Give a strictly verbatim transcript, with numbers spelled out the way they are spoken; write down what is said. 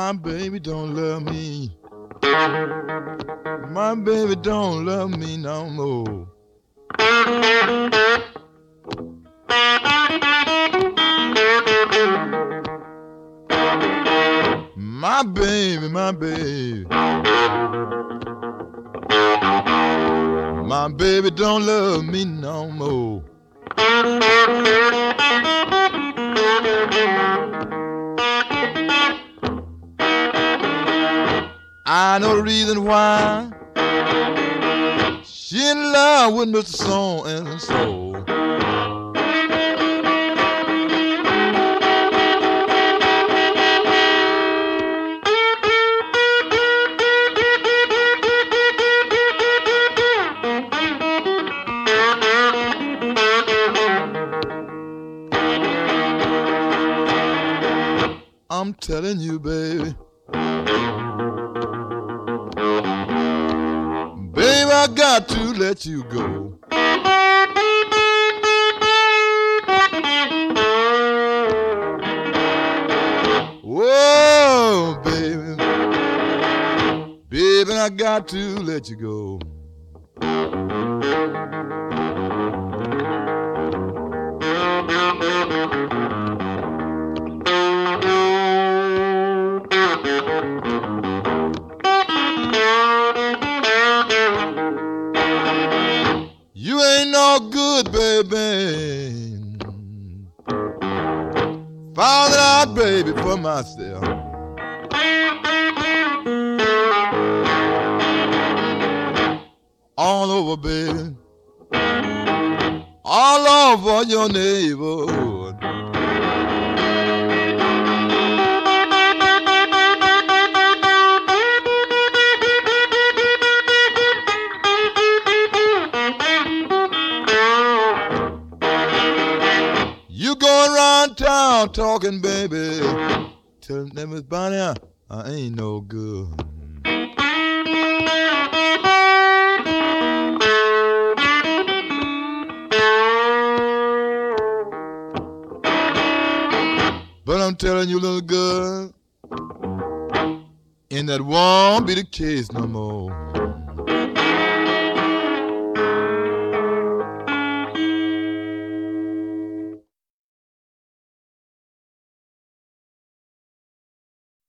My baby don't love me. My baby don't love me no more. My baby, my baby. My baby don't love me no more. I know the reason why. She in love with Mister So and So. I'm telling you, baby. Baby, I got to let you go. Whoa, baby. Baby, I got to let you go. You ain't no good, baby. Found it out, baby, for myself. All over, baby. All over your neighborhood. You going around town talking, baby. Tell them Miss Bonnie, I, I ain't no good. But I'm telling you, little girl, and that won't be the case no more.